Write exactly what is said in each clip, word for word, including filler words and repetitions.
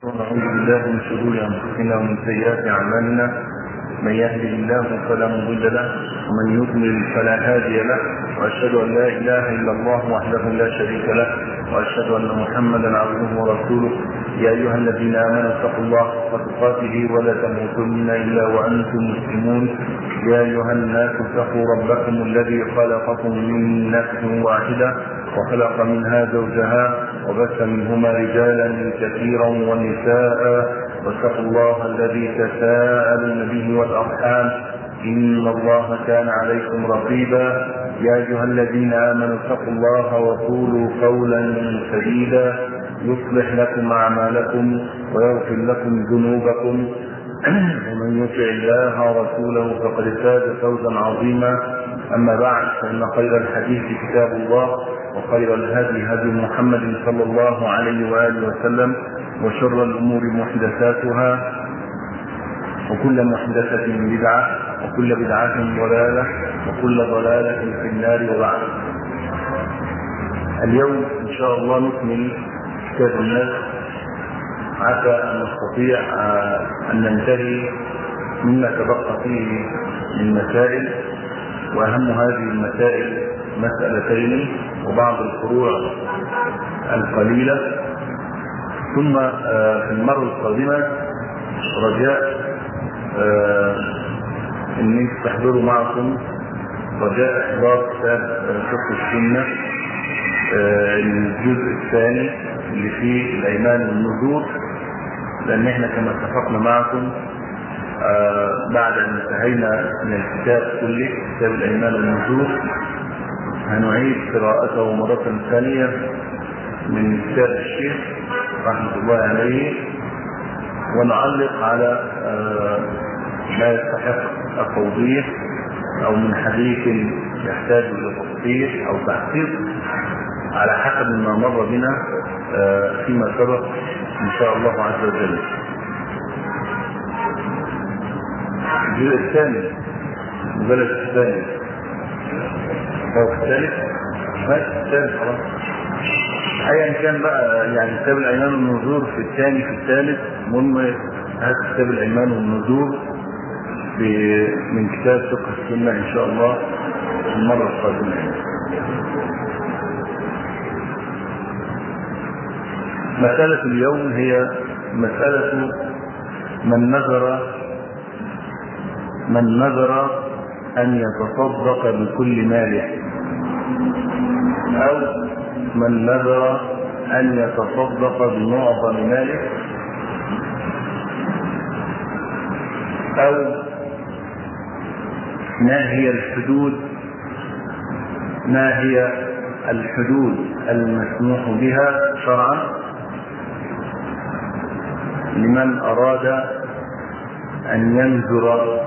ونعوذ بالله من شرور انفسنا ومن سيئات اعمالنا. من يهده الله فلا مضل له ومن يضلل فلا هادي له، واشهد ان لا اله الا الله وحده لا شريك له، واشهد ان محمدا عبده ورسوله. يا ايها الذين امنوا اتقوا الله حق تقاته ولا تموتن الا وانتم مسلمون. يا ايها الناس اتقوا ربكم الذي خلقكم من نفس واحده وخلق منها زوجها وبث منهما رجالا كثيرا ونساء، واتقوا الله الذي تساءلون به والارحام ان الله كان عليكم رقيبا. يا ايها الذين امنوا اتقوا الله وقولوا قولا سديدا يصلح لكم اعمالكم ويغفر لكم ذنوبكم، ومن يطع الله ورسوله فقد فاز فوزا عظيما. اما بعد، فان خير الحديث كتاب الله، وخير الهدي هدي محمد صلى الله عليه واله وسلم، وشر الامور محدثاتها، وكل محدثه بدعه، وكل بدعه ضلاله، وكل ضلاله في النار. وبعد، اليوم ان شاء الله نكمل كتاب الناس، عسى ان نستطيع ان ننتهي مما تبقى فيه من مسائل، واهم هذه المسائل مسألتين وبعض الفروع القليلة. ثم في المرة القادمة رجاء ان تحضروا معكم، رجاء احضار كتاب فقه السنة الجزء الثاني اللي فيه الايمان والنذور، لان احنا كما اتفقنا معكم بعد ان انتهينا من الكتاب كله، كتاب الايمان والنذور، هنعيد قراءته مرة ثانية من كتاب الشيخ رحمة الله عليه، ونعلق على ما يستحق التوضيح او من حديث يحتاج الى تفصيل او تحقيق على حسب ما مر بنا فيما سبق ان شاء الله عز وجل. الجزء الثاني البلد الثاني او الثالث ماشي الثالث خلاص، ايا كان بقى، يعني كتاب الايمان والنذور في الثاني في الثالث. المهم هذا كتاب الايمان والنذور من كتاب فقه السنه ان شاء الله المره القادمه. مساله اليوم هي مساله من نذر من نذر ان يتصدق بكل ماله، او من نذر ان يتصدق بمعظم ماله، او ما هي الحدود ما هي الحدود المسموح بها شرعا لمن اراد ان ينذر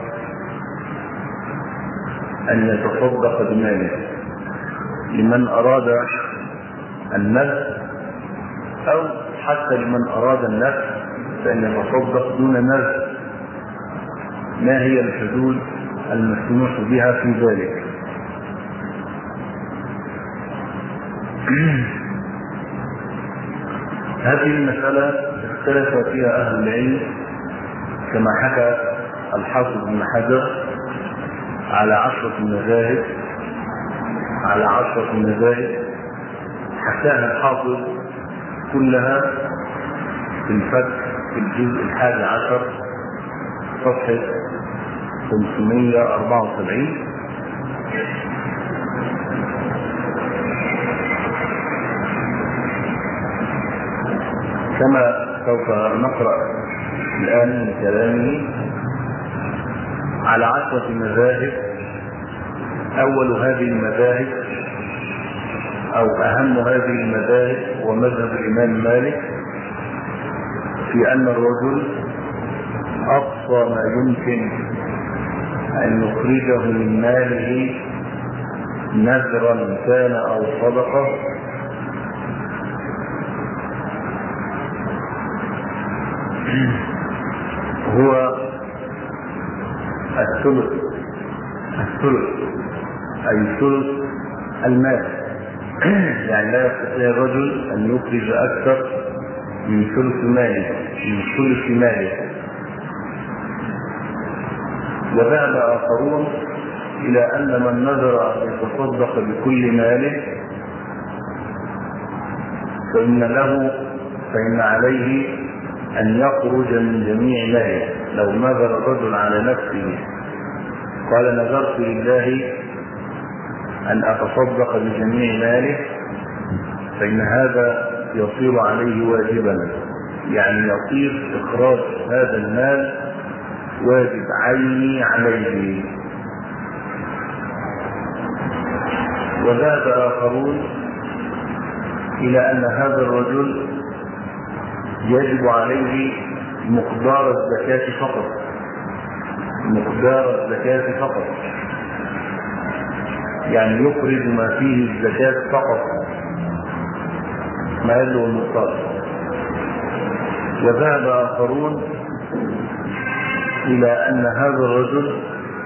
ان يتصدق بماله، لمن اراد النذر، او حتى لمن اراد النذر فان يتصدق دون نذر. ما هي الحدود المسموح بها في ذلك؟ هذه المسألة اختلف فيها اهل العلم، كما حكى الحافظ بن حجر على عشرة مذاهب على عشرة مذاهب حكاها الحافظ كلها في الفتح في الجزء الحادي عشر صفحة خمسمائة وأربعة وسبعين. كما سوف نقرأ الآن من كلامه على عشرة مذاهب. أول هذه المذاهب أو أهم هذه المذاهب هو مذهب الإمام مالك في أن الرجل أقصى ما يمكن أن يخرجه من ماله نذرا كان أو صدقة هو الثلث الثلث أي ثلث المال. يعني لا يستطيع الرجل أن يخرج أكثر من ثلث ماله من ثلث ماله. وذهب آخرون إلى أن من نذر أن يتصدق بكل ماله فإن له فإن عليه أن يخرج من جميع ماله. لو نذر الرجل على نفسه قال نذرت لله أن أتصدق بجميع ماله فإن هذا يصير عليه واجبا، يعني يصير إخراج هذا المال واجب عيني عليه. وذهب آخرون إلى أن هذا الرجل يجب عليه مقدار الزكاة فقط مقدار الزكاة فقط يعني يخرج ما فيه الزكاة فقط ما يبلغ المقدار. وذهب آخرون إلى أن هذا الرجل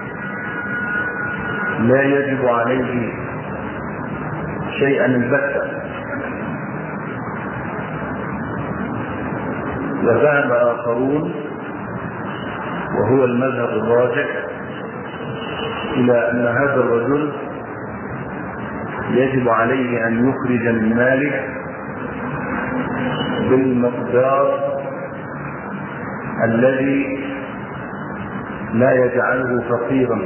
لا يجب عليه شيئا البتة. وذهب آخرون وهو المذهب الراجح إلى أن هذا الرجل يجب عليه أن يخرج من ماله بالمقدار الذي لا يجعله فقيرا،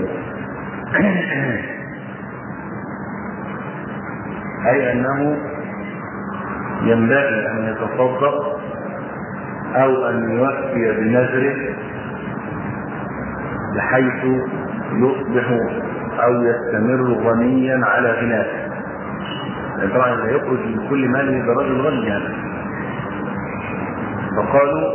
أي أنه ينبغي أن يتصدق أو أن يوفي بنذره بحيث يصبح أو يستمر غنيا على غناه. طبعا لا يخرج من كل ماله برجل غني هذا. فقالوا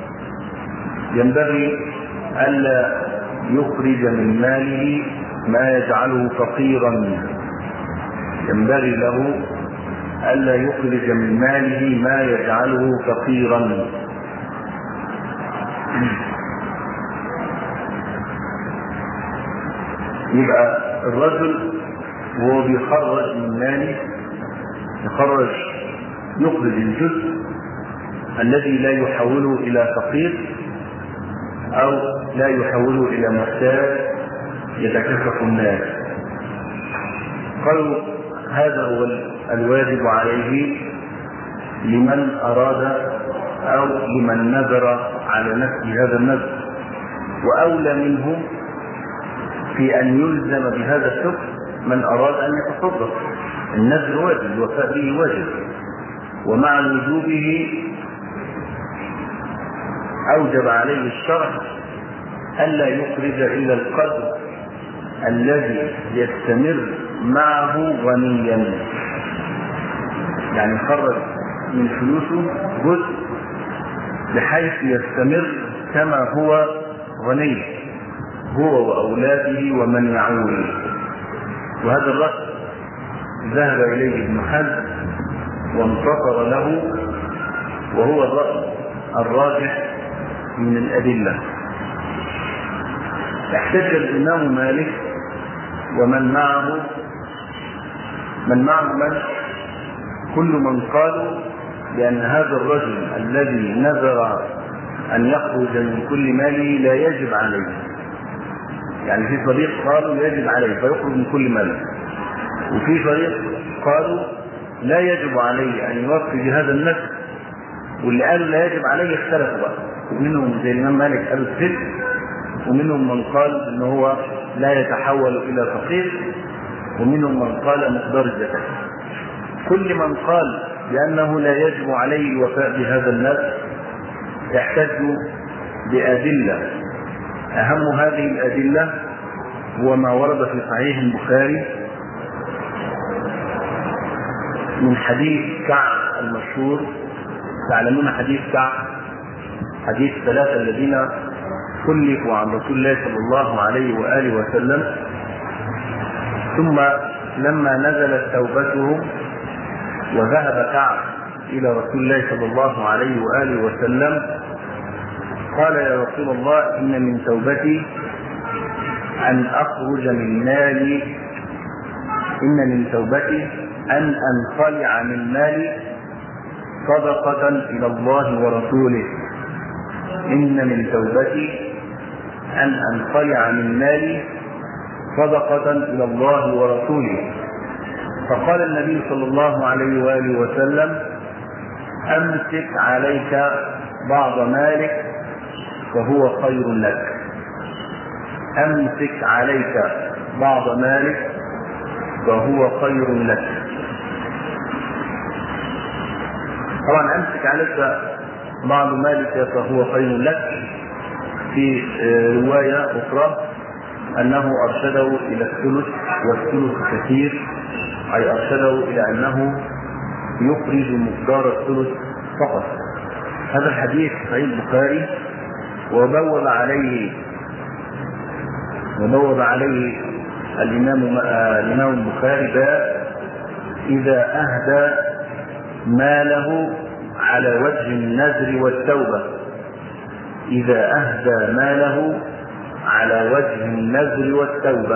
ينبغي ألا يخرج من ماله ما يجعله فقيرا، ينبغي له ألا يخرج من ماله ما يجعله فقيرا. يبقى الرجل وهو بيخرج من ماله يخرج يخرج الجزء الذي لا يحوله إلى فقير أو لا يحوله إلى محتاج يتكفف الناس. قالوا هذا هو الواجب عليه لمن أراد أو لمن نذر على نفسه هذا النذر، وأولى منه في أن يلزم بهذا الحكم من أراد أن يتصدق. النذر واجب، الوفاء به واجب، ومع وجوبه أوجب عليه الشرع ألا يخرج إلا القدر الذي يستمر معه غنيا، يعني خرج من فلوسه جزء بحيث يستمر كما هو غني هو وأولاده ومن يعول. وهذا الرأي ذهب إليه ابن حزم وانتصر له، وهو الرأي الراجح من الأدلة. احتج الإمام مالك ومن معه من معه من كل من قالوا بأن هذا الرجل الذي نذر أن يخرج من كل ماله لا يجب عليه، يعني في فريق قالوا يجب عليه فيخرج من كل ماله، وفي فريق قالوا لا يجب عليه أن يوفي بهذا النذر، واللي قالوا لا يجب عليه اختلفوا بقى، منهم زي الإمام مالك قالوا الست، ومنهم من قال إن هو لا يتحول إلى فقير، ومنهم من قال مقدار الزكاة. كل من قال بأنه لا يجب عليه الوفاء بهذا النذر يحتج بأدلة. أهم هذه الأدلة هو ما ورد في صحيح البخاري من حديث كعب المشهور. تعلمون حديث كعب، حديث الثلاثة الذين كلفوا عن رسول الله صلى الله عليه وآله وسلم، ثم لما نزلت توبتهم وذهب كعب إلى رسول الله صلى الله عليه وآله وسلم قال يا رسول الله إن من توبتي أن أخرج من مالي إن من توبتي أن أنخلع من مالي صدقة إلى الله ورسوله، إن من توبتي أن أنخلع من مالي صدقة إلى الله ورسوله. فقال النبي صلى الله عليه وآله وسلم: أمسك عليك بعض مالك فهو خير لك. أمسك عليك بعض مالك فهو خير لك. طبعا أمسك عليك بعض مالك فهو خير لك في رواية أخرى أنه أرشده إلى الثلث، والثلث كثير، أي أرشده إلى أنه يخرج مقدار الثلث فقط. هذا الحديث صحيح البخاري، وبوب عليه وبوب عليه الإمام الإمام البخاري باب إذا أهدى ماله على وجه النذر والتوبة. إذا أهدى ماله على وجه النذر والتوبة.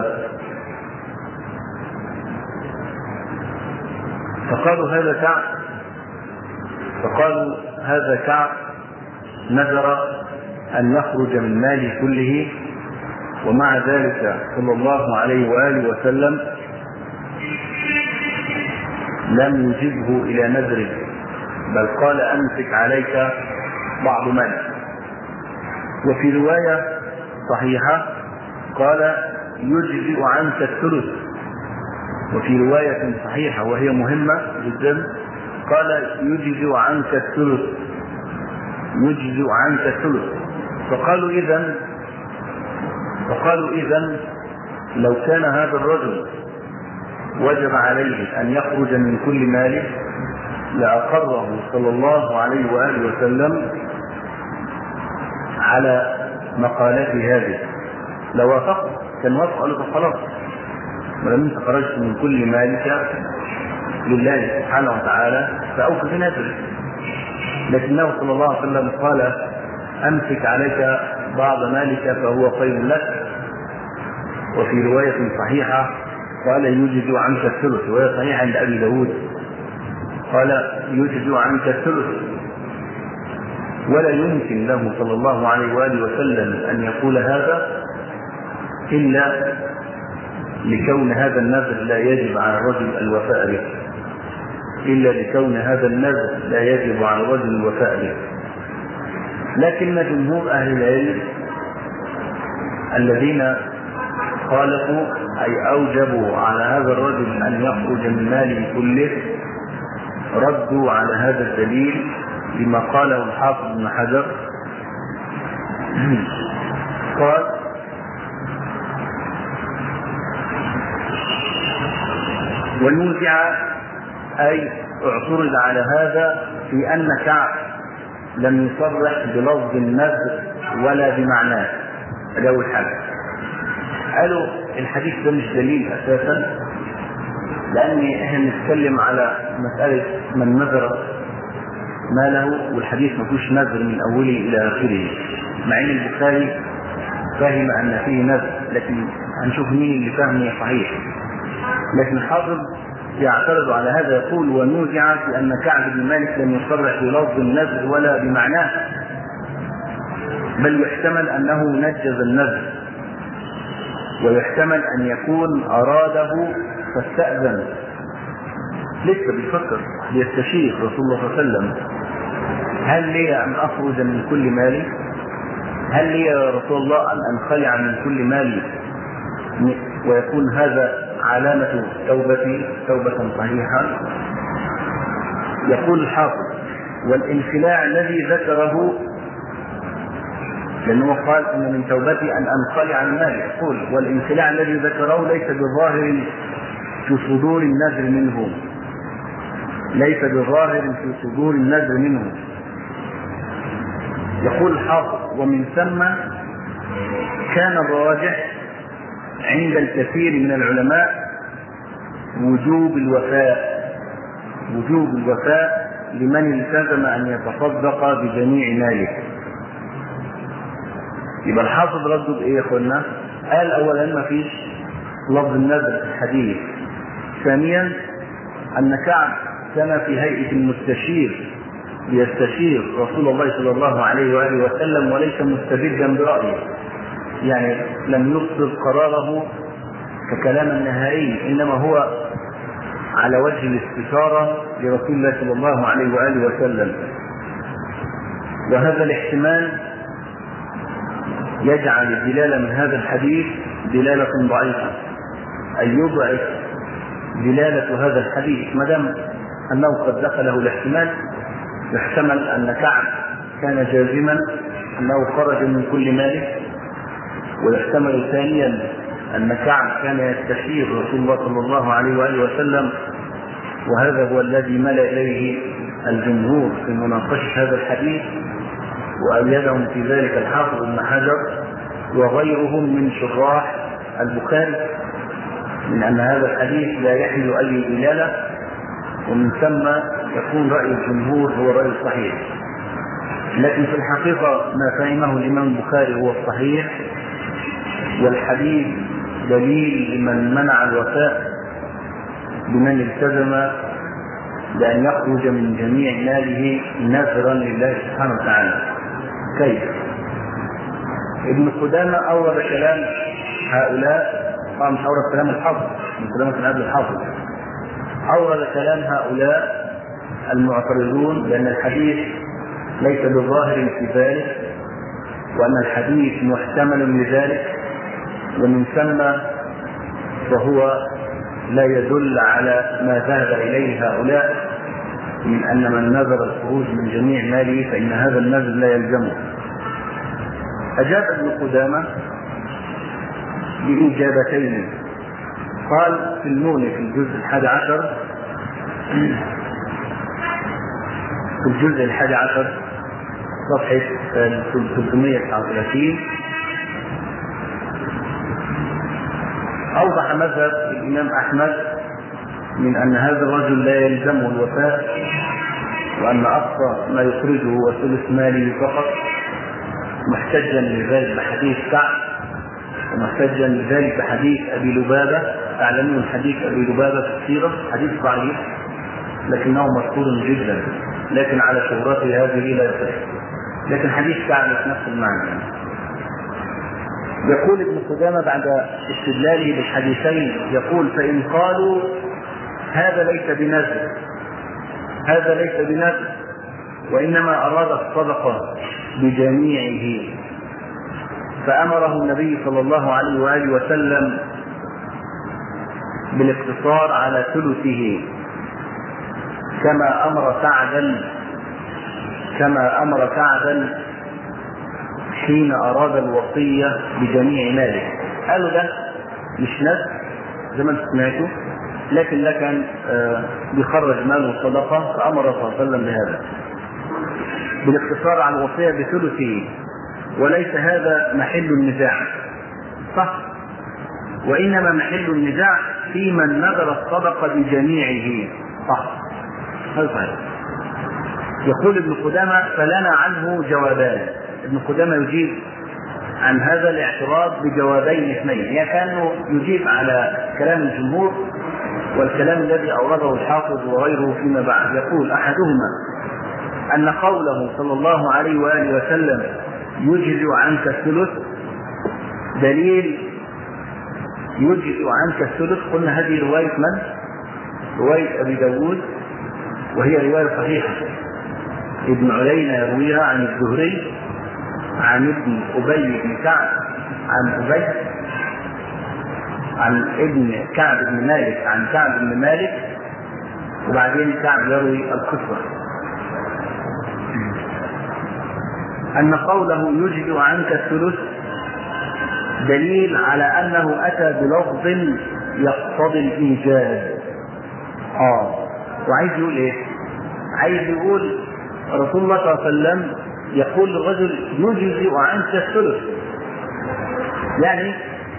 فقالوا هذا كعب فقالوا هذا كعب نذر أن يخرج من ماله كله، ومع ذلك صلى الله عليه وآله وسلم لم يجبه إلى نذره، بل قال: أمسك عليك بعض مالك. وفي رواية صحيحة قال: يجزئ عنك الثلث. وفي رواية صحيحة وهي مهمة جدا قال: يجزئ عنك الثلث يجزئ عنك الثلث. فقالوا إذن فقالوا إذن لو كان هذا الرجل وجب عليه أن يخرج من كل ماله لأقره صلى الله عليه وآله وسلم على مقالته هذه. لو وافق كان وافق له خلاص، ولم انت خرجت من كل مالك لله سبحانه وتعالى فأوف بنذرك. لكنه صلى الله عليه وسلم قال: أمسك عليك بعض مالك فهو خير لك. وفي رواية صحيحة قال: يجزئ عنك الثلث. وهي صحيحة عند أبي داود قال: يجزئ عنك الثلث. ولا يمكن له صلى الله عليه وآله وسلم أن يقول هذا إلا لكون هذا النذر لا يجب على الرجل الوفاء به إلا لكون هذا النذر لا يجب على الرجل الوفاء به. لكن جمهور أهل العلم الذين خالفوا أي أوجبوا على هذا الرجل أن يخرج من ماله كله ردوا على هذا الدليل بما قاله الحافظ بن حجر. قال: ونوزع أي اعترض على هذا في أن كعب لم يصرح بلفظ النذر ولا بمعناه. هذا أول حاجة. قالوا الحديث ده مش دليل أساسا، لأن احنا نتكلم على مسألة من نذر ماله، والحديث ما فيهوش نذر من أوله إلى آخره، مع أن البخاري فهم أن فيه نذر، لكن هنشوف مين اللي فهمه صحيح. لكن الحافظ يعترض على هذا، يقول: ونوزع في أن كعب بن مالك لم يصرح بلفظ النذر ولا بمعناه، بل يحتمل أنه نجز النذر، ويحتمل أن يكون أراده فاستأذن، لسه بيفكر بيستشير رسول الله صلى الله عليه وسلم: هل لي أن أخرج من كل مالي؟ هل لي يا رسول الله أن أنخلع من كل مالي ويكون هذا علامة توبتي توبة صحيحة؟ يقول الحافظ: والانخلاع الذي ذكره، لأنه قال إن من توبتي أن أنخلع من مالي، يقول: والانخلاع الذي ذكره ليس بظاهر في صدور النذر منه ليس بظاهر في صدور النذر منه يقول الحافظ: ومن ثم كان الراجح عند الكثير من العلماء وجوب الوفاء وجوب الوفاء لمن التزم أن يتصدق بجميع ماله. يبقى الحافظ رده بإيه يا أخوانا؟ قال: أولا ما فيش لفظ النذر في الحديث. ثانيا أن كعب كان في هيئة المستشير يستشير رسول الله صلى الله عليه وآله وسلم وليس مستبدا برأيه، يعني لم يصدر قراره ككلام نهائي، إنما هو على وجه الاستشارة لرسول الله صلى الله عليه وآله وسلم. وهذا الاحتمال يجعل الدلالة من هذا الحديث دلالة ضعيفة، أي يضعف دلالة هذا الحديث ما دام أنه قد دخله الاحتمال. يحتمل أن كعب كان جازما أنه خرج من كل ماله، ويحتمل ثانيا أن كعب كان يستشير رسول الله صلى الله عليه وآله وسلم، وهذا هو الذي ملأ إليه الجمهور في مناقشة هذا الحديث، وأيدهم في ذلك الحافظ ابن حجر وغيرهم من شراح البخاري، من أن هذا الحديث لا يحمل أي دلالة، ومن ثم يكون رأي الجمهور هو الرأي الصحيح. لكن في الحقيقة ما فهمه الإمام البخاري هو الصحيح، والحديث دليل لمن منع الوفاء بمن التزم بأن يخرج من جميع ماله نذرا لله سبحانه وتعالى. كيف؟ ابن قدامة أورد كلام هؤلاء، طبعا مش أورد كلام الحافظ، ابن قدامة كان قبل الحافظ، أورد كلام هؤلاء المعترضون بأن الحديث ليس بالظاهر في ذلك، وأن الحديث محتمل لذلك، ومن ثم فهو لا يدل على ما ذهب إليه هؤلاء من أن من نذر الخروج من جميع ماله فإن هذا النذر لا يلزمه. أجاب ابن قدامة بإجابتين. قال في النون في الجزء الحادي عشر في الجزء الحادي عشر صفحة ثلاثمائة وتسعة وثلاثين أوضح مذهب الإمام أحمد من أن هذا الرجل لا يلزمه الوفاء، وأن أقصى ما يخرجه هو ثلث ماله فقط، محتجا لذلك بحديث كعب، ومحتجا لذلك بحديث أبي لبابة. تعلمون حديث أبي لبابة في السيرة حديث ضعيف لكنه مشهور جدا، لكن على شهرته هذه لا يصح، لكن حديث كعب نفس المعنى. يقول ابن قدامة بعد استدلاله بالحديثين، يقول فإن قالوا هذا ليس بنذر، هذا ليس بنذر وإنما أراد الصدقة بجميعه، فأمره النبي صلى الله عليه وآله وسلم بالاقتصار على ثلثه كما أمر سعدا كما أمر سعدا حين أراد الوصية بجميع ماله. قالوا ده مش نذر زي ما سمعتوا، لكن لكن بيخرج ماله صدقة، فأمر صلى الله عليه وسلم بهذا بالاقتصار على الوصية بثلثه، وليس هذا محل النزاع، صح، وإنما محل النزاع في من نذر الصدقة بجميعه، صح، هذا صحيح. يقول ابن قدامة فلنا عنه جوابان. ابن قدامة يجيب عن هذا الاعتراض بجوابين اثنين، يعني كانه يجيب على كلام الجمهور والكلام الذي أورده الحافظ وغيره فيما بعد. يقول أحدهما أن قوله صلى الله عليه وآله وسلم يجزئ عنك الثلث دليل يجزئ عنك الثلث. قلنا هذه رواية من؟ رواية أبي داود، وهي رواية صحيحة، ابن علينا يرويها عن الزهري عن ابن أبي بن كعب عن أبي عن ابن كعب بن مالك عن كعب بن مالك، وبعدين كعب يروي القصة. أن قوله يجزئ عنك الثلث دليل على أنه أتى بلفظ يقتضي الإيجاز. آه وعايز يقول إيه؟ عايز يقول رسول الله صلى الله عليه وسلم يقول للرجل يجزئ عنك الثلث، يعني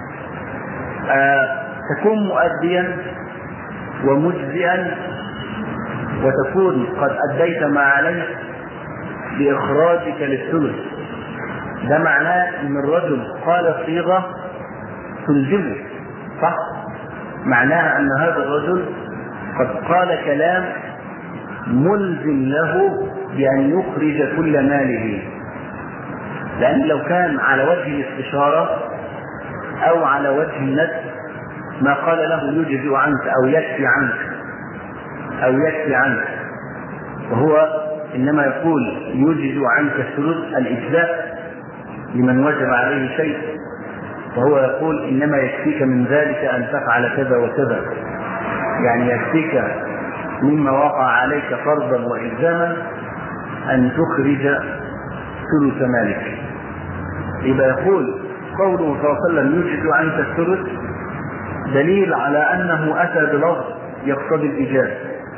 آه تكون مؤديا ومجزئا وتكون قد أديت ما عليك بإخراجك للثلث. ده معناه أن الرجل قال صيغة تلزمه، صح؟ معناها أن هذا الرجل قد قال كلام ملزم له بأن يخرج كل ماله، لأن لو كان على وجه الاستشارة أو على وجه الندب ما قال له يجزئ عنك أو يكفي عنك أو يكفي عنك، وهو إنما يقول يجزئ عنك الثلث الإجزاء لمن وجب عليه شيء، وهو يقول إنما يكفيك من ذلك أن تفعل كذا وكذا، يعني يكفيك مما وقع عليك فرضا وإلزاما أن تخرج ثلث مالك. يبقى يقول قوله صلى الله عليه وسلم يجزئ عنك الثلث دليل على أنه أتى بلفظ يقتضي الإيجاب،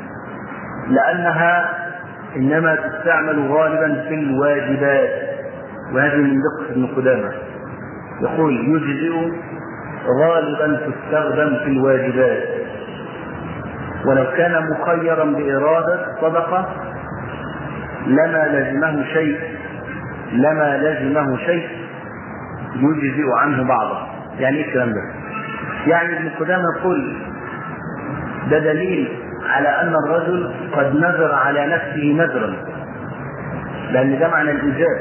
لأنها إنما تستعمل غالبا في الواجبات، وهذه من دقة ابن قدامة، يقول يجزئ غالبا تستخدم في الواجبات، ولو كان مخيرا بإرادة صدقة لما لزمه شيء لما لزمه شيء يجزئ عنه بعضه. يعني ايه الكلام ده؟ يعني ابن قدامة يقول ده دليل على أن الرجل قد نذر على نفسه نذرا، لأن ده معنى الإيجاب،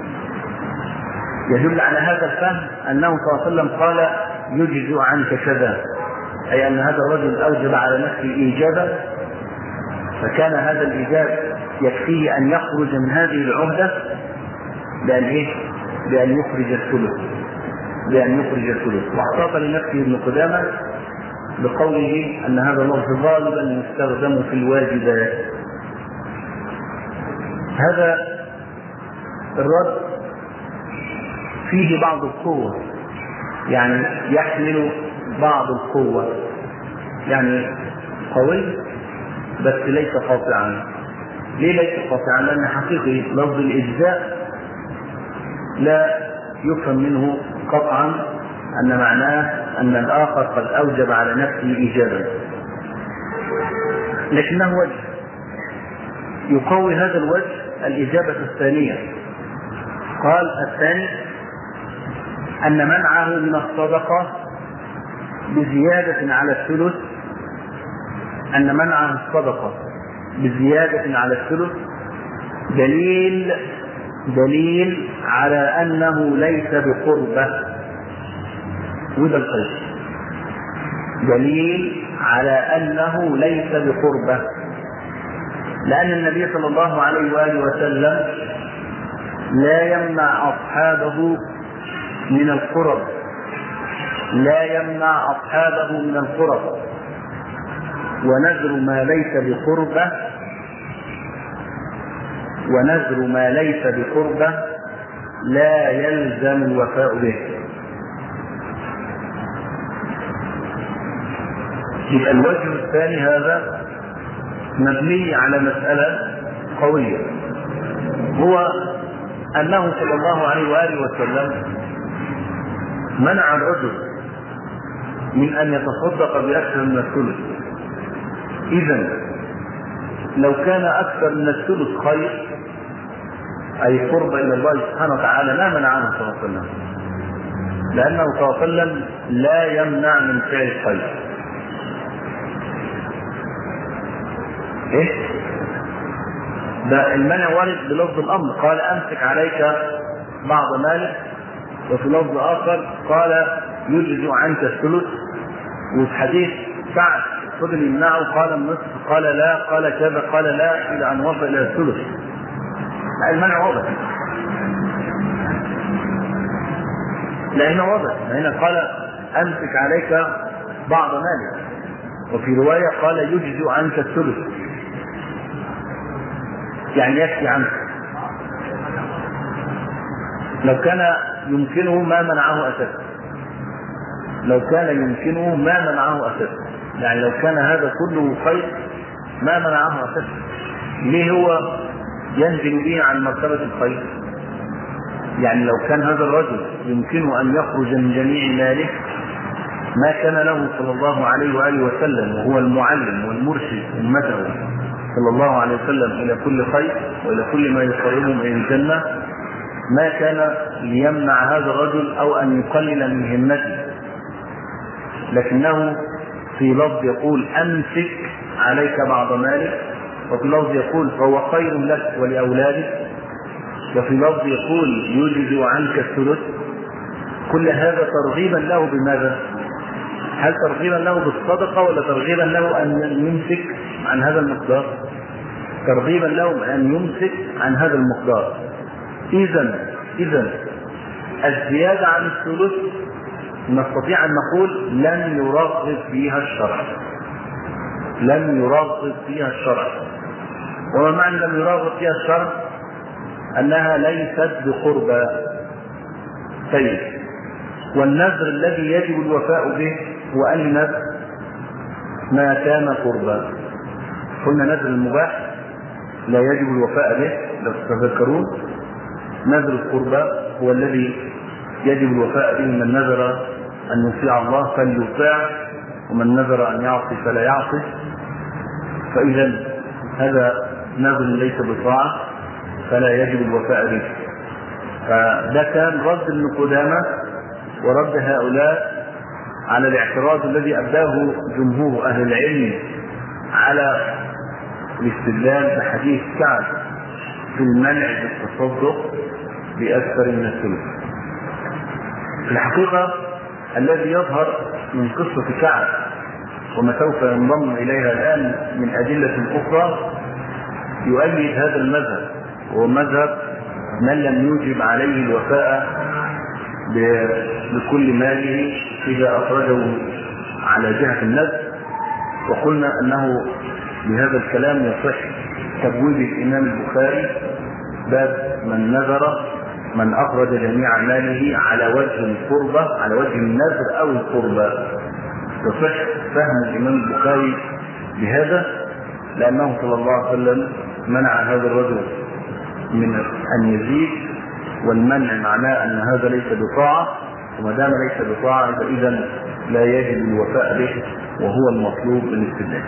يدل على هذا الفهم أنه صلى الله عليه وسلم قال يجزئ عنك كذا، أي أن هذا الرجل أوجب على نفسه إيجابا، فكان هذا الإيجاب يكفيه أن يخرج من هذه العهدة بأن إيه؟ بأن يخرج الثلث بأن يخرج الثلث واحتاط لنفسه ابن قدامة بقوله أن هذا اللفظ غالبا يستخدم في الواجبات. هذا الرد فيه بعض القوة، يعني يحمل بعض القوة، يعني قوي بس ليس قاطعا. ليه ليس قاطعا؟ لأن حقيقي لفظ الإجزاء لا يفهم منه قطعا أن معناه أن الآخر قد أوجب على نفسه إيجابا، لكنه وجه يقوي هذا الوجه الإجابة الثانية. قال الثاني أن منعه من الصدقة بزيادة على الثلث أن منعه الصدقة بزيادة على الثلث دليل دليل على أنه ليس بقربة، وده القيد، دليل على أنه ليس بقربة، لأن النبي صلى الله عليه وآله وسلم لا يمنع أصحابه من القرب لا يمنع أصحابه من القرب ونذر ما ليس بقربة ونذر ما ليس بقربة لا يلزم الوفاء به. يبقى الوجه الثاني هذا مبني على مسألة قوية، هو أنه صلى الله عليه وآله وسلم منع الرجل من أن يتصدق بأكثر من الثلث. إذن لو كان أكثر من الثلث خير أي قرب إلى الله سبحانه وتعالى ما منعه صلى الله عليه وسلم، لأنه صلى الله عليه وسلم لا يمنع من فعل الخير. إيه؟ ده المنع وارد بلفظ الأمر، قال أمسك عليك بعض مالك، وفي لفظ آخر قال يجزئ عنك الثلث، وفي حديث سعد فضل يمنعه قال النصف قال لا قال كذا قال لا إلى أن وصل إلى الثلث. المنع واضح، لأنه واضح، هنا قال أمسك عليك بعض مالك، وفي رواية قال يجزئ عنك الثلث، يعني يكفي عنك. لو كان يمكنه ما منعه أساسا لو كان يمكنه ما منعه أساسا يعني لو كان هذا كله خير ما منعه أساسا. ليه هو ينزل به عن مرتبة الخير؟ يعني لو كان هذا الرجل يمكنه أن يخرج من جميع ماله ما كان له صلى الله عليه وآله وسلم، وهو المعلم والمرشد أمته صلى الله عليه وسلم إلى كل خير وإلى كل ما يقربهم إلى الجنة، ما كان ليمنع هذا الرجل أو أن يقلل من همته، لكنه في لفظ يقول أمسك عليك بعض مالك وفي لفظ يقول فهو خير لك ولأولادك، وفي لفظ يقول يجزي عنك الثلث. كل هذا ترغيبا له بماذا؟ هل ترغيبا له بالصدقة ولا ترغيبا له أن يمسك عن هذا المقدار؟ ترغيبا له أن يمسك عن هذا المقدار. إذن إذن الزيادة عن الثلث نستطيع أن نقول لن يرغب فيها الشرع، لن يرغب فيها الشرع. وما معنى لم يرغب فيها الشرع؟ أنها ليست بقربى. طيب، والنذر الذي يجب الوفاء به هو أي نذر؟ ما كان قربى. قلنا نذر المباح لا يجب الوفاء به، لو تتذكرون. نذر القربى هو الذي يجب الوفاء به، من نذر أن يطيع الله فليطيع، ومن نذر أن يعصي فلا يعصي. فإذا هذا نذر ليس بطاعة فلا يجب الوفاء به. فده كان رد ابن قدامة ورد هؤلاء على الاعتراض الذي أبداه جمهور أهل العلم على الاستدلال بحديث كعب في المنع بالتصدق بأكثر من الثلث. في الحقيقة الذي يظهر من قصة كعب وما سوف ينضم إليها الآن من أدلة أخرى يؤيد هذا المذهب، وهو مذهب من لم يوجب عليه الوفاء بكل ماله إذا أخرجه على جهة النذر. وقلنا أنه بهذا الكلام يصح تبويب الإمام البخاري باب من نذر، من أخرج جميع ماله على وجه القربة، على وجه النذر أو القربة. يصح فهم الإمام البخاري بهذا، لأنه صلى الله عليه وسلم منع هذا الرجل من أن يزيد، والمنع معناه أن هذا ليس بطاعة، وما دام ليس بطاعة فإذا لا يجب الوفاء به، وهو المطلوب بالاستدلال.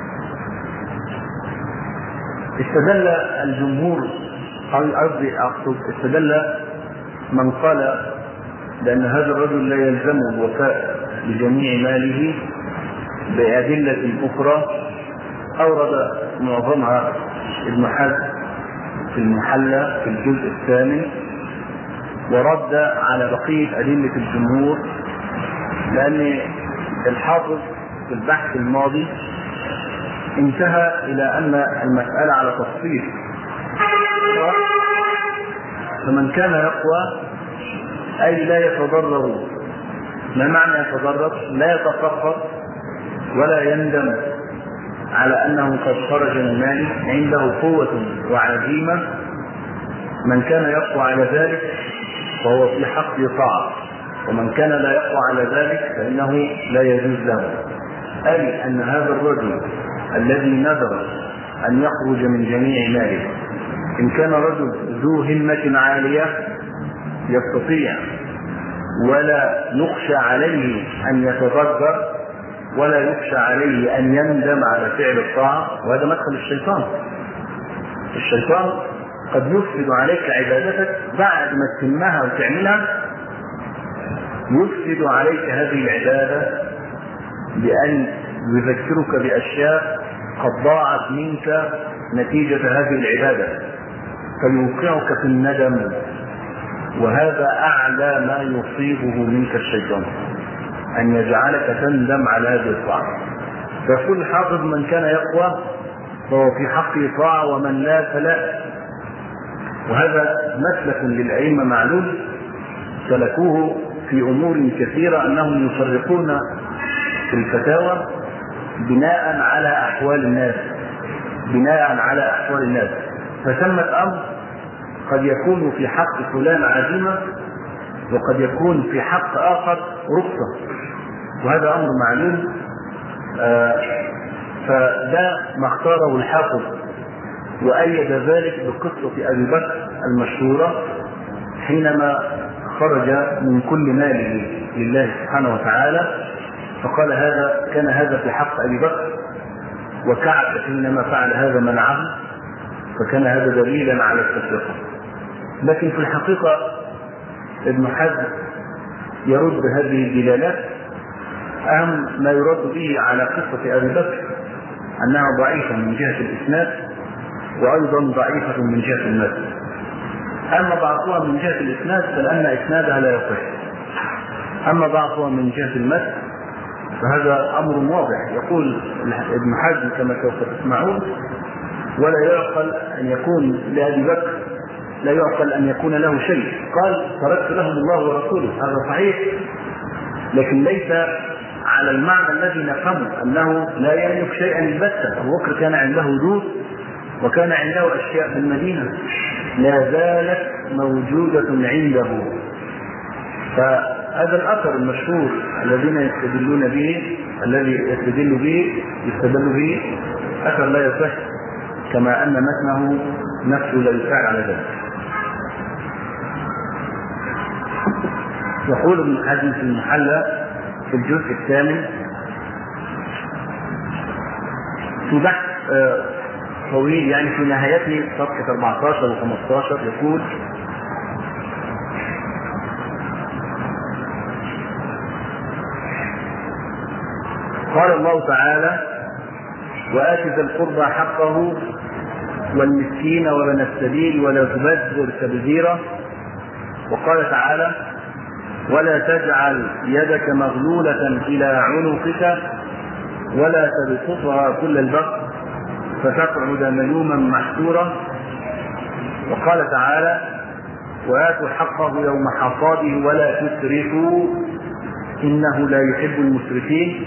استدل الجمهور، قصدي أقصد استدل من قال بأن هذا الرجل لا يلزمه الوفاء بجميع ماله بأدلة أخرى أورد معظمها ابن حزم في المحلى في الجزء الثامن، ورد على بقية أدلة الجمهور، لأن الحافظ في البحث الماضي انتهى إلى أن المسألة على تفصيل. فمن كان يقوى أي لا يتضرر. ما معنى يتضرر؟ لا يتفخر ولا يندم على أنه قد خرج من ماله، عنده قوة وعزيمة. من كان يقوى على ذلك فهو في حق طاعة، ومن كان لا يقوى على ذلك فإنه لا يجوز له. أي أن هذا الرجل الذي نذر أن يخرج من جميع ماله إن كان رجل ذو همة عالية يستطيع، ولا يخشى عليه أن يتضرر، ولا يخشى عليه أن يندم على فعل الطاعة. وهذا مدخل الشيطان. الشيطان قد يفسد عليك عبادتك بعد ما تتمها وتعملها، يفسد عليك هذه العبادة بأن يذكرك بأشياء قد ضاعت منك نتيجة هذه العبادة، فيوقعك في الندم. وهذا أعلى ما يصيبه منك الشيطان، أن يجعلك تندم على هذه الطاعة. فيقول الحافظ من كان يقوى فهو في حقه طاعة، ومن لا فلا. وهذا مسلك للأئمة معلوم سلكوه في أمور كثيرة، أنهم يفرقون في الفتاوى بناء على أحوال الناس، بناء على أحوال الناس. فثمة أمر قد يكون في حق فلان عزيمة، وقد يكون في حق آخر رخصة، وهذا أمر معلوم. آه فده ما اختاره الحافظ، وأيد ذلك بقصة أبي بكر المشهورة حينما خرج من كل ماله لله سبحانه وتعالى، فقال هذا كان هذا في حق أبي بكر، وكعب حينما فعل هذا منعه، فكان هذا دليلا على التفرقة. لكن في الحقيقة ابن حزم يرد هذه الدلالات. أهم ما يرد به على قصة أبي بكر أنها ضعيفة من جهة الإسناد، وأيضا ضعيفة من جهة المتن. أما ضعفها من جهة الإسناد فلأن إسنادها لا يصح، أما ضعفها من جهة المتن فهذا أمر واضح. يقول ابن حزم كما سوف تسمعون: ولا يعقل أن يكون لأبي بكر لا يعقل أن يكون له شيء، قال: تركت لهم الله ورسوله، هذا صحيح، لكن ليس على المعنى الذي نفهمه أنه لا يملك شيئا البتة. أبو بكر كان عنده دود وكان عنده أشياء في المدينة لا زالت موجودة عنده. فهذا الأثر المشهور الذين يستدلون به الذي يستدل به يستدل به أثر لا يصح، كما أن متنه نفسه لا يساعد على ذلك. يقول ابن حزم في المحلى في الجزء الثامن في بحث طويل يعني في نهايته صفحة أربعة عشر و خمسة عشر يقول: قال الله تعالى: وآت ذا القربى حقه والمسكين وابن السبيل ولا تبذر تبذيرا. وقال تعالى: ولا تجعل يدك مغلولة إلى عنقك ولا تبسطها كل البسط فتقعد ملوما محسورا. وقال تعالى: وآتوا حقه يوم حصاده ولا تسرفوا إنه لا يحب المسرفين.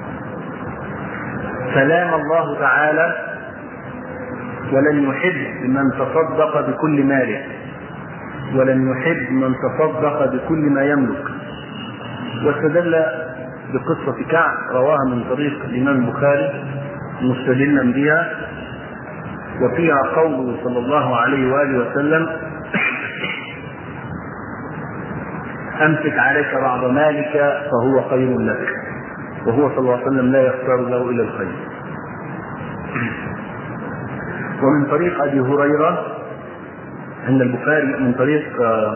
فلام الله تعالى: ولن يحب من تصدق بكل ماله ولن يحب من تصدق بكل ما يملك. واستدل بقصة كعب رواها من طريق الإمام البخاري مستدلا بها، وفيها قوله صلى الله عليه وآله وسلم: أمسك عليك بعض مالك فهو خير لك. وهو صلى الله عليه وسلم لا يختار له إلا الخير. ومن طريق أبي هريرة عند البخاري من طريق آه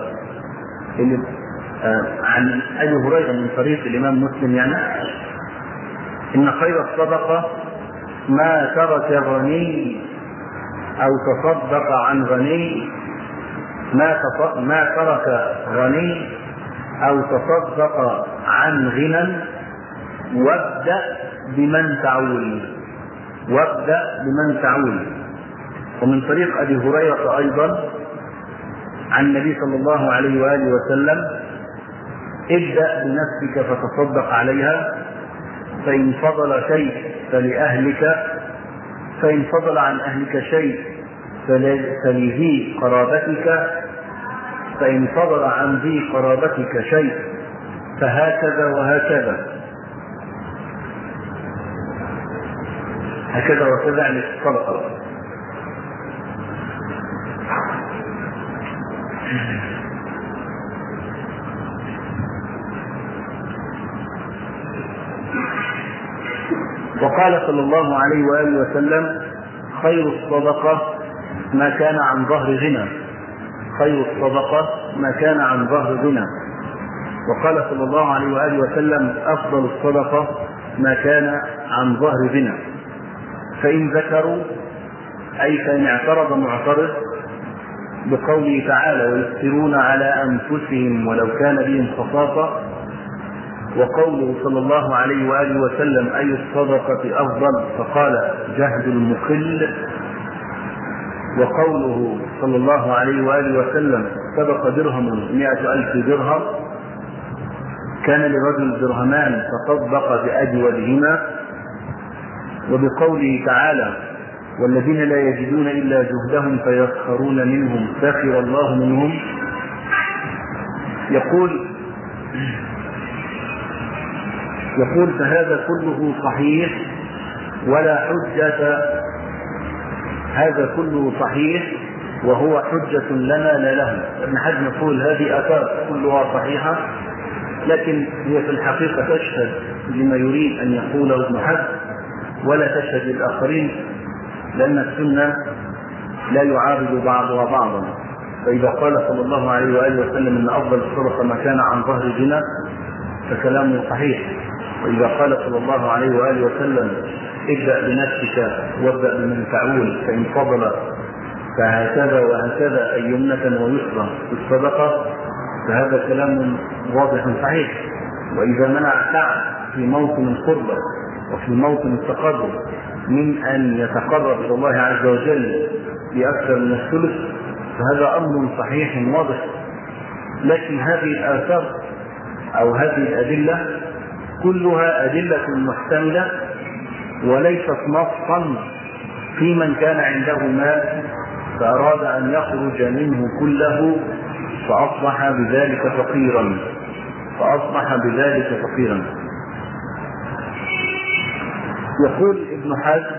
آه عن أبي هريرة من طريق الإمام مسلم يعني: إن خير الصدقة ما ترك غني أو تصدق عن غني ما ما ترك غني أو تصدق عن غنى وابدأ بمن تعول وابدأ بمن تعول. ومن طريق أبي هريرة أيضا عن النبي صلى الله عليه وآله وسلم: ابدأ بنفسك فتصدق عليها، فإن فضل شيء فلأهلك، فإن فضل عن أهلك شيء فلذي قرابتك، فإن فضل عن ذي قرابتك شيء فهكذا وهكذا هكذا وكذا عن الصدقة. وقال صلى الله عليه وآله وسلم: خير الصدقة ما كان عن ظهر غنى خير الصدقة ما كان عن ظهر غنى. وقال صلى الله عليه وآله وسلم: أفضل الصدقة ما كان عن ظهر غنى. فإن ذكروا أي فإن اعترض معترض بقوله تعالى: ويؤثرون على أنفسهم ولو كان بهم خصاصة، وقوله صلى الله عليه وآله وسلم: أي الصدقة أفضل؟ فقال: جهد المقل. وقوله صلى الله عليه وآله وسلم: صدق درهم مئة ألف درهم، كان لرجل درهمان فصدق بأجودهما. وبقوله تعالى: والذين لا يجدون إلا جهدهم فيسخرون منهم سخر الله منهم. يقول يقول فهذا كله صحيح ولا حجة هذا كله صحيح وهو حجة لنا لا له. ابن حزم يقول هذه آثار كلها صحيحة، لكن هي في الحقيقة تشهد لما يريد أن يقوله ابن حزم ولا تشهد للآخرين، لأن السنة لا يعارض بعضها بعضا. فإذا قال صلى الله عليه وآله وسلم إن أفضل الصدقة ما كان عن ظهر غنى فكلامه صحيح. وإذا قال صلى الله عليه وآله وسلم: ابدأ بنفسك وابدأ بمن تعول، فإن فضل فهكذا وهكذا أي يمنة ويسرى في الصدقة، فهذا كلام واضح صحيح. وإذا منع سعد في موطن القربة وفي موطن التقرب من أن يتقرب إلى الله عز وجل بأكثر من الثلث فهذا أمر صحيح واضح. لكن هذه الآثار أو هذه الأدلة كلها أدلة محتملة وليست نصا في من كان عنده مال فأراد أن يخرج منه كله فأصبح بذلك فقيرا فأصبح بذلك فقيرا. يقول ابن حزم: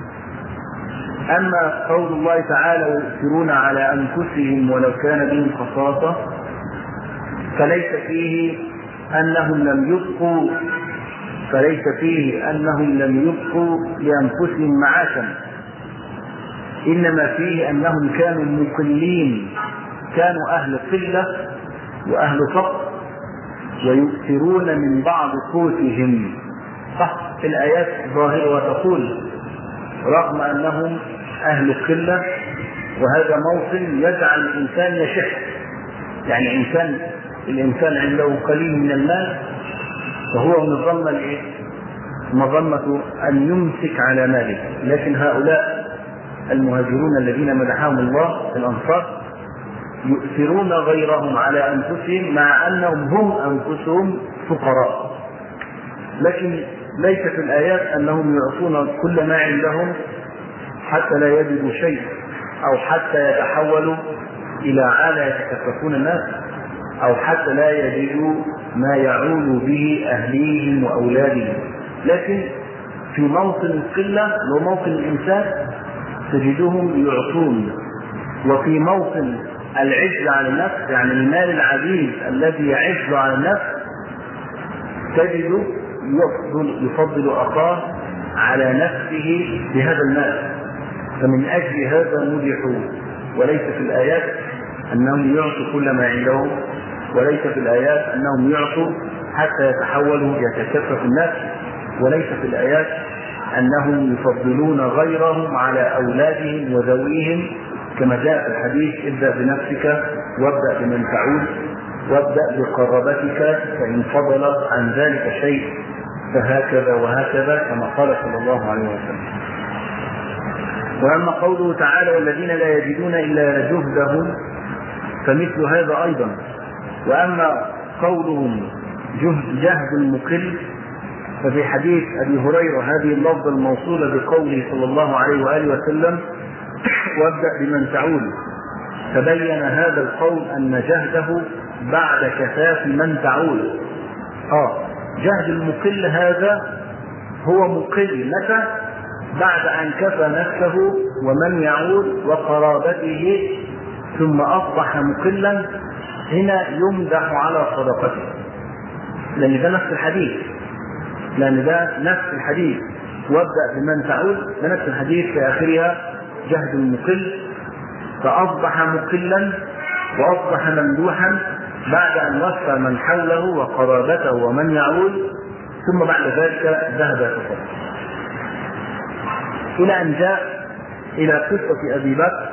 أما قول الله تعالى ويؤثرون على أنفسهم ولو كان بهم خصاصة فليس فيه أنهم لم يبقوا فليس فيه أنهم لم يبقوا لأنفسهم معاشا، إنما فيه أنهم كانوا مقلين، كانوا أهل قلة وأهل فقر ويؤثرون من بعض قوتهم. صح الآيات ظاهرة وتقول رغم أنهم أهل قلة، وهذا موطن يجعل الإنسان يشح، يعني إنسان الإنسان عنده قليل من المال فهو مظنة الإيه؟ مظنة أن يمسك على ماله. لكن هؤلاء المهاجرون الذين مدحهم الله في الأنصار يؤثرون غيرهم على أنفسهم مع أنهم هم أنفسهم فقراء. لكن ليس في الآيات أنهم يعطون كل ما عندهم حتى لا يجدوا شيء أو حتى يتحولوا إلى عالة يتكففون الناس أو حتى لا يجدوا ما يعول به أهليهم وأولادهم. لكن في موطن القلة وموطن الإنسان تجدهم يعطون، وفي موطن العجز على النفس يعني المال العزيز الذي يعز على النفس تجد يفضل, يفضل أخاه على نفسه بهذا المال. فمن أجل هذا مدحوا. وليس في الآيات أنهم يعطوا كل ما عندهم، وليس في الآيات أنهم يعطوا حتى يتحولوا يتكفف الناس، وليس في الآيات أنهم يفضلون غيرهم على أولادهم وذويهم كما جاء في الحديث: ابدأ بنفسك وابدأ بمن تعود وابدأ بقرابتك فإن فضل عن ذلك شيء فهكذا وهكذا كما قال صلى الله عليه وسلم. وأما قوله تعالى: والذين لا يجدون إلا جهدهم فمثل هذا أيضا. وأما قولهم جهد, جهد المقل ففي حديث أبي هريرة هذه اللفظة الموصولة بقوله صلى الله عليه وآله وسلم: وابدأ بمن تعود، تبين هذا القول أن جهده بعد كفاف من تعود. آه جهد المقل هذا هو مقل متى؟ بعد أن كفى نفسه ومن يعود وقرابته ثم أصبح مقلا، هنا يمدح على صدقته، لأن ده نفس الحديث لأن ده نفس الحديث وابدأ بمن تعود، ده نفس الحديث في آخرها جهد المقل، فأصبح مقلا وأصبح ممدوحا بعد أن وفى من حوله وقرابته ومن يعود، ثم بعد ذلك ذهب يتصدق، إلى أن جاء إلى قصة أبي بكر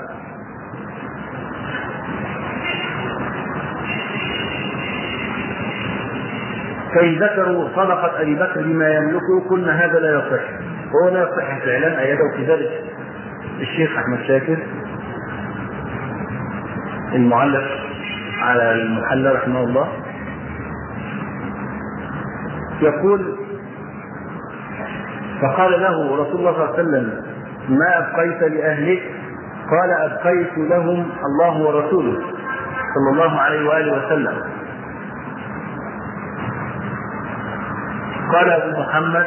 فإن ذكروا صدقة أبي بكر بما يملكه قلنا هذا لا يصح، وهو لا يصح فعلا. أيده في ذلك الشيخ أحمد شاكر المعلق على المحلى رحمه الله، يقول: فقال له رسول الله صلى الله عليه وسلم: ما أبقيت لأهلك؟ قال: أبقيت لهم الله ورسوله صلى الله عليه وآله وسلم. قال أبو محمد: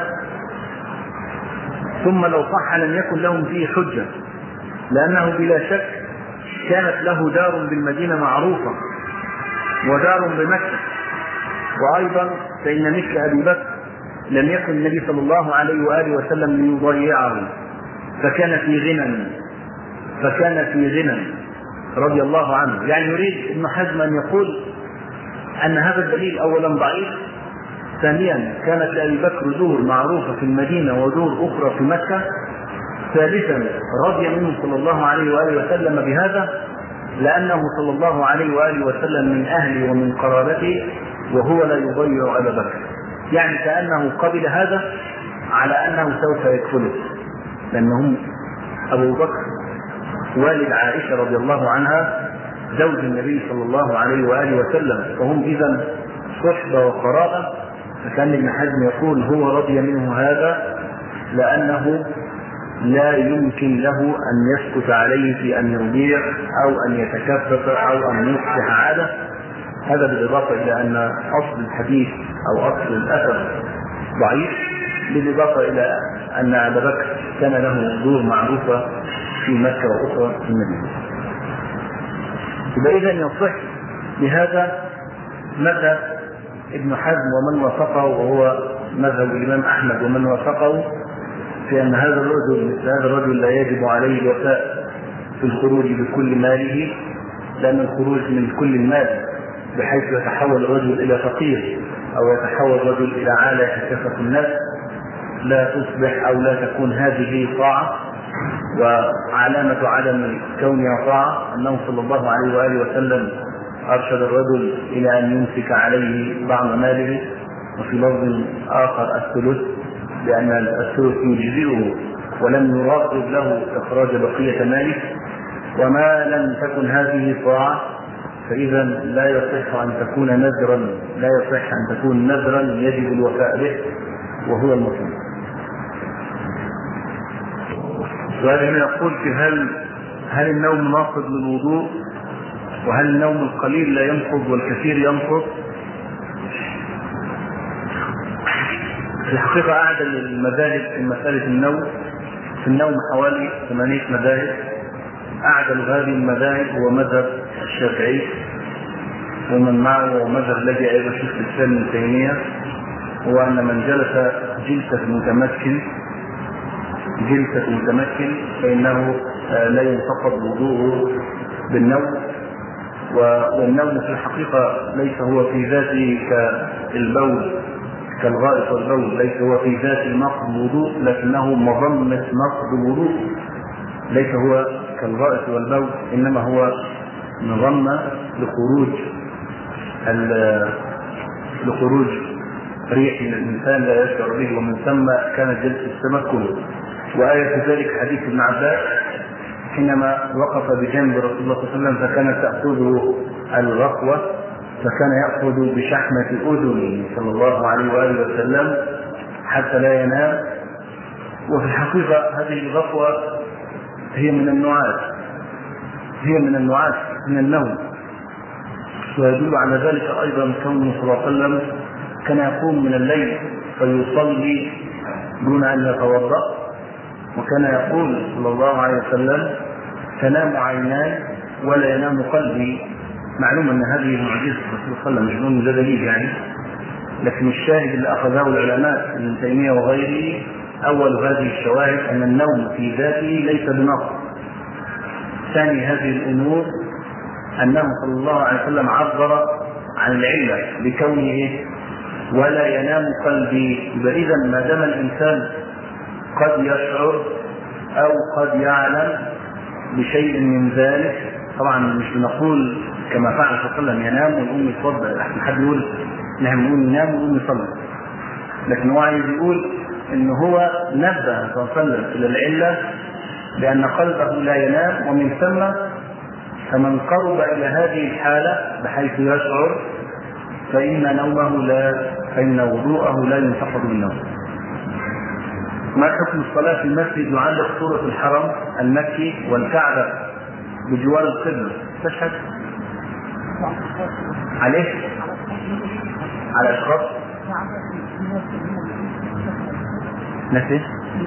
ثم لو صح لم يكن لهم فيه حجة، لأنه بلا شك كانت له دار بالمدينة معروفة ودار بمكة، وأيضا فإن مثل أبي بكر لم يكن النبي صلى الله عليه وآله وسلم ليضيعه، فكان في غنى فكان في غنى رضي الله عنه. يعني يريد ابن حزم أن يقول أن هذا الدليل أولا ضعيف، ثانيا كانت لأبي بكر دور معروفة في المدينة ودور أخرى في مكة، ثالثا رضي منه صلى الله عليه وآله وسلم بهذا لأنه صلى الله عليه وآله وسلم من أهله ومن قرابته وهو لا يضيع أبا بكر، يعني كأنه قبل هذا على أنه سوف يكفله، لأنهم أبو بكر والد عائشة رضي الله عنها زوج النبي صلى الله عليه وآله وسلم، فهم إذن صحبة وقرابة. فكان ابن حزم يقول هو رضي منه هذا لأنه لا يمكن له أن يسكت عليه في أن يضيع أو أن يتكفف أو أن يصبح عادة. هذا بالإضافة إلى أن أصل الحديث أو أصل الأثر ضعيف، بالإضافة إلى أن أبا بكر كان له دور معروفة في مكة وأخرى في المدينة. يبقى إذن يصح بهذا مذهب ابن حزم ومن وافقه، وهو مذهب الإمام أحمد ومن وافقه، في أن هذا الرجل مثل هذا الرجل لا يجب عليه الوفاء في الخروج بكل ماله، لأن الخروج من كل المال بحيث يتحول الرجل إلى فقير أو يتحول الرجل إلى عالة يتكفف الناس لا تصبح أو لا تكون هذه طاعة. وعلامة عدم كونها طاعة أنه صلى الله عليه وآله وسلم أرشد الرجل إلى أن يمسك عليه بعض ماله، وفي لفظ آخر الثلث، لأن الثلث يجزئه ولم يراقب له إخراج بقية ماله. وما لم تكن هذه طاعة فإذا لا يصح أن تكون نذرا، لا يصح أن تكون نذرا يجب الوفاء به، وهو المطلوب. وهذا يقول في هل هل النوم ناقض للوضوء؟ وهل النوم القليل لا ينقض والكثير ينقض؟ في الحقيقة أعدل المذاهب في مسألة النوم في النوم حوالي ثمانية مذاهب. أعدل هذه المذاهب هو مذهب الشافعي ومن معه، ومذهب الذي أيضا شيخ الإسلام ابن تيمية، هو أن من جلس جلسة متمكن جلسة متمكن فإنه لا ينتقض وضوءه بالنوم. والنوم في الحقيقة ليس هو في ذاته كالبول كالغائط والبول، ليس هو في ذات نقض الوضوء، لكنه مظنة نقض الوضوء. ليس هو كالغائط والبول، إنما هو مظنة لخروج لخروج ريح من الإنسان لا يشعر به، ومن ثم كانت جلسة التمكن. وآية ذلك حديث ابن عباس حينما وقف بجانب رسول الله صلى الله عليه وسلم فكانت تأخذه الرقوة، فكان يأخذ بشحمة أذنه صلى الله عليه وآله وسلم حتى لا ينام. وفي الحقيقة هذه الرقوة هي من النعاس هي من النعاس من النوم. ويدل على ذلك أيضا كونه صلى الله عليه وسلم كان يقوم من الليل فيصلي دون أن يتوضأ، وكان يقول صلى الله عليه وسلم تنام عيناي ولا ينام قلبي. معلوم أن هذه معجزة الرسول صلى الله عليه وسلم، مش نقول ده دليل يعني، لكن الشاهد اللي أخذه العلماء ابن تيمية وغيره أول هذه الشواهد أن النوم في ذاته ليس بنقص. ثاني هذه الأمور أنه صلى الله عليه وسلم عبر عن العلة بكونه ولا ينام قلبي. إذا ما دام الإنسان قد يشعر أو قد يعلم بشيء من ذلك، طبعا مش بنقول كما فعل صلى الله عليه وسلم ينام ويقوم يصلي، احنا حد يقول نحن نقول ينام ويقوم يصلي، لكن هو عايز يقول ان هو نبه صلى الله عليه وسلم الى العله بان قلبه لا ينام، ومن ثم فمن قرب الى هذه الحاله بحيث يشعر فان نومه لا فان وضوءه لا ينتقض من نومه. ما حكم الصلاه في المسجد يعلق صوره الحرم المكي والكعبه بجوار القبله؟ تشهد عليه على اشخاص نفسه؟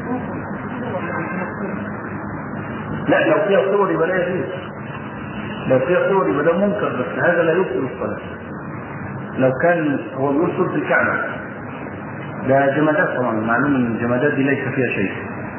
لا، لو فيها صور يبقى لا يجوز. لو فيها صور يبقى ده منكر، بس هذا لا يبطل الصلاه. لو كان هو بيقول صوره الكعبه ده جمادات، طبعا معلوم ان الجمادات دي ليس فيها شيء.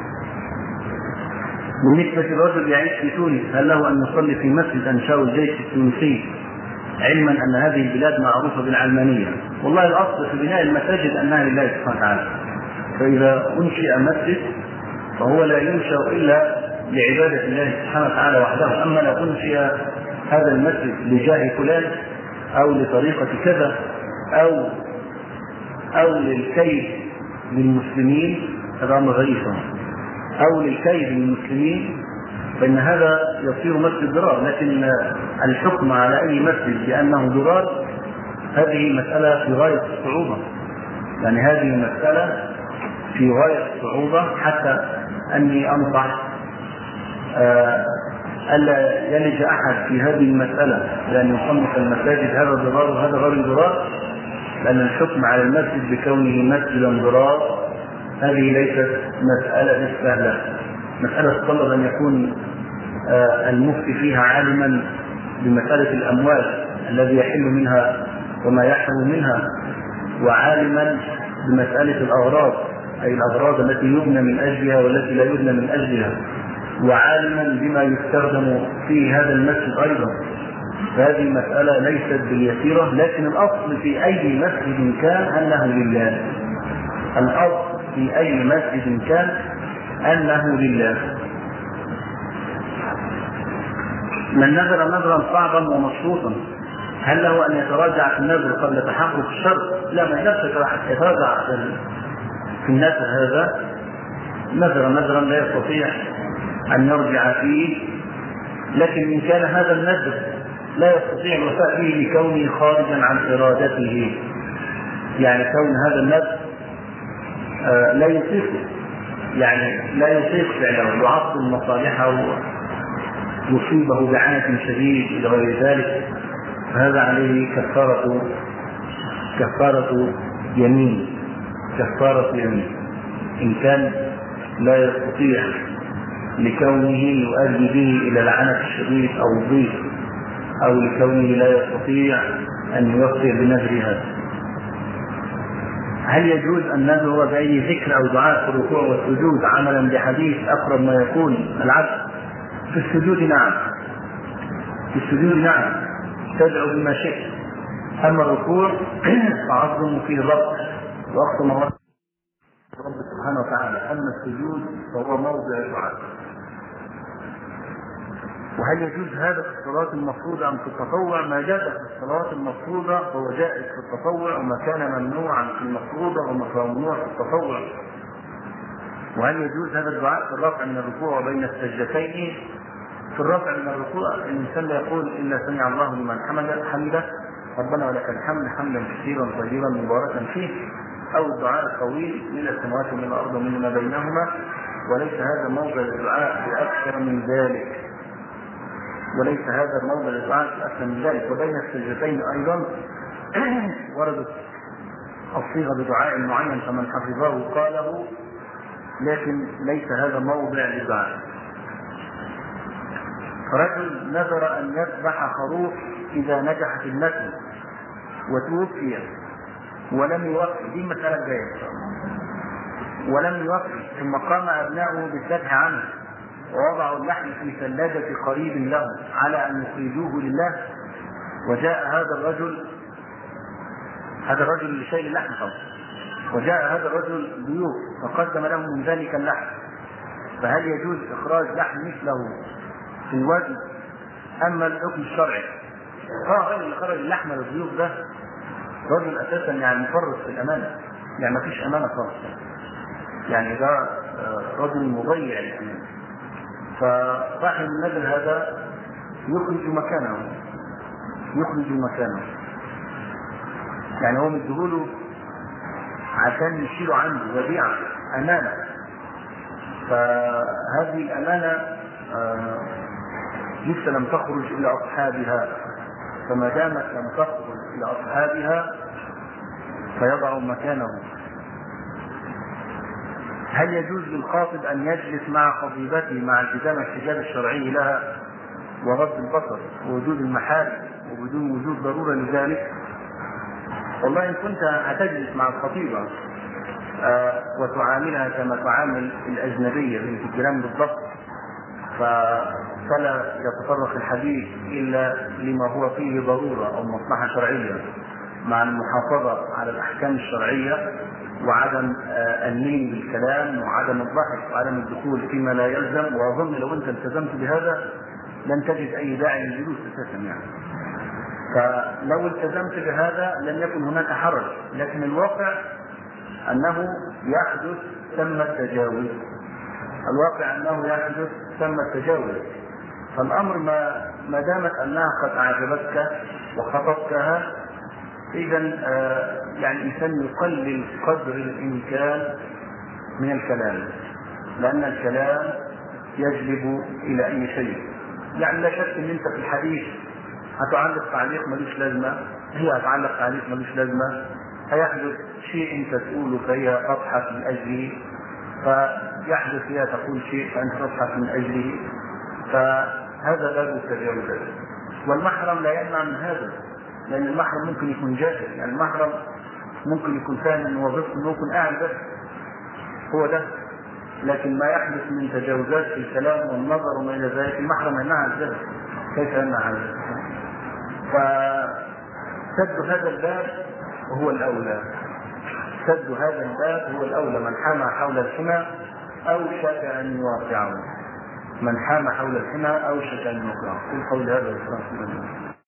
بالنسبه للرجل يعيش في تونس، هل له ان يصلي في مسجد انشاه الجيش التونسي علما ان هذه البلاد معروفه بالعلمانيه؟ والله الاصل في بناء المساجد انها لله سبحانه وتعالى، فاذا انشئ مسجد وهو لا ينشأ إلا لعبادة الله سبحانه وتعالى وحده. أما لو أنشئ هذا المسجد لجاه فلان أو لطريقة كذا أو أو للكيد للمسلمين هذا أمر غريب، أو للكيد للمسلمين فإن هذا يصير مسجد ضرار. لكن الحكم على أي مسجد بأنه ضرار هذه مسألة في غاية الصعوبة، يعني هذه مسألة في غاية الصعوبة، حتى أني أنصح ألا يلج أحد في هذه المسألة لأن يصنف المساجد هذا ضرار وهذا غير ضرار، لأن الحكم على المسجد بكونه مسجدا ضرار هذه ليست مسألة سهلة. مسألة تطلب أن يكون المفتي فيها عالما بمسألة الأموال الذي يحل منها وما يحرم منها، وعالما بمسألة الأغراض أي الأغراض التي يبنى من أجلها والتي لا يبنى من أجلها، وعالما بما يستخدم في هذا المسجد أيضا. فهذه مسألة ليست باليسيرة، لكن الأصل في أي مسجد كان أنه لله. الأصل في أي مسجد كان أنه لله. من نذر نذرا صعبا ومشروطا هل له أن يتراجع في النذر قبل تحقق الشرط؟ لا، ما يقدرش يتراجع في النذر. هذا نذر نذرا لا يستطيع أن يرجع فيه، لكن إن كان هذا النذر لا يستطيع الوفاء به لكونه خارجا عن إرادته، يعني كون هذا النذر آه لا يطيقه، يعني لا يطيق فعله، يعطل مصالحه يصيبه بعنة شديد إلى غير ذلك، هذا عليه كفارة كفارة يمين كفارة يمين إن كان لا يستطيع لكونه يؤدي به إلى العنة الشديد أو الضيق، أو لكونه لا يستطيع أن يوفي بنذر هذا. هل يجوز أن ندعو بأي ذكر أو دعاء في الركوع والسجود عملا بحديث أقرب ما يكون العبد؟ في السجود نعم، في السجود نعم تدعو بما شئت. أما الركوع فعظم فيه ضبط وأقصى مرات رب سبحانه وتعالى، أما السجود فهو موضع الدعاء. وهل يجوز هذا في الصلاة المفروضة أم في التطوع؟ ما جاء في الصلاة المفروضة فهو جائز في التطوع، وما كان ممنوعا في المفروضة وما ممنوع في التطوع. وهل يجوز هذا الدعاء في الرفع من الركوع وبين السجدتين؟ في الرفع من الركوع الإنسان لا يقول إلا سمع الله لمن حمده ربنا ولك الحمد حمدا كثيرا طيبا مباركا فيه، أو الدعاء الطويل من السماوات ومن الأرض ومن ما بينهما، وليس هذا موضع الدعاء بأكثر من ذلك وليس هذا الموضع الدعاء بأكثر من ذلك. وبين السجدتين أيضا وردت الصيغة بدعاء معين فمن حفظه قاله، لكن ليس هذا موضع للدعاء. رجل نذر أن يذبح خروف إذا نجح في النسل وتوفي ولم يوفي، دي مسألة جاية، ولم يوفي، ثم قام أبناؤه بالذبح عنه ووضعوا اللحم في ثلاجة قريب له على أن يخرجوه لله، وجاء هذا الرجل هذا الرجل لشيء اللحم طبعا، وجاء هذا الرجل ضيوف فقدم لهم من ذلك اللحم، فهل يجوز إخراج لحم مثله في الوزن أما الحكم الشرعي؟ اه غير اللي خرج اللحم للضيوف ده رجل أساسا يعني مفرط في الأمانة، يعني ما فيش أمانة خالص، يعني ده رجل مضيع الأمانة، فصاحب النذر هذا يخرج مكانه يخرج مكانه يعني هو مديهوله عشان يشيله عنده وديعة أمانة، فهذه الأمانة آه لسه لم تخرج إلى أصحابها، فما دامت لم تخرج إلى أصحابها فيضع مكانه. هل يجوز للخاطب أن يجلس مع خطيبته مع التزام الحجاب الشرعي لها وغض البصر ووجود المحارم وبدون وجود ضرورة لذلك؟ والله إن كنت هتجلس مع الخطيبة آه وتعاملها كما تعامل الأجنبية بنت الكلام بالضبط فلا يتطرق الحديث إلا لما هو فيه ضرورة أو مصلحة شرعية، مع المحافظة على الأحكام الشرعية وعدم النين بالكلام وعدم الضحك وعدم الدخول فيما لا يلزم. وأظن لو أنت التزمت بهذا لن تجد أي داعي للجلوس أساسا يعني. فلو التزمت بهذا لن يكن هناك حرج، لكن الواقع أنه يحدث ثم التجاوز. الواقع أنه يحدث ثم التجاوز. فالأمر ما, ما دامت أنها قد أعجبتك وخطبتها، إذا آه يعني الإنسان يقلل قدر الإمكان من الكلام، لأن الكلام يجلب إلى أي شيء. يعني لا شك أن أنت في الحديث هتعلق تعليق ملوش لازمة، هي هتعلق تعليق ملوش لازمة، هيحدث شيء أنت تقوله فهي تضحك من أجله، فيحدث هي تقول شيء فأنت تضحك من أجله، فهذا باب التجاوزات. والمحرم لا يمنع من هذا، لأن المحرم ممكن يكون جاهل، يعني المحرم ممكن يكون فاهم أن وظيفته أنه يكون قاعد بس هو ده، لكن ما يحدث من تجاوزات في الكلام والنظر وما إلى ذلك المحرم يمنع عن ذلك. كيف يمنع عن ذلك؟ فسد هذا الباب هو الأولى، سد هذا الباب هو الأولى. من حام حول الحمى أوشك أن يواقعه، من حام حول الحمى أوشك أن يواقعه. كل قول هذا والسلام.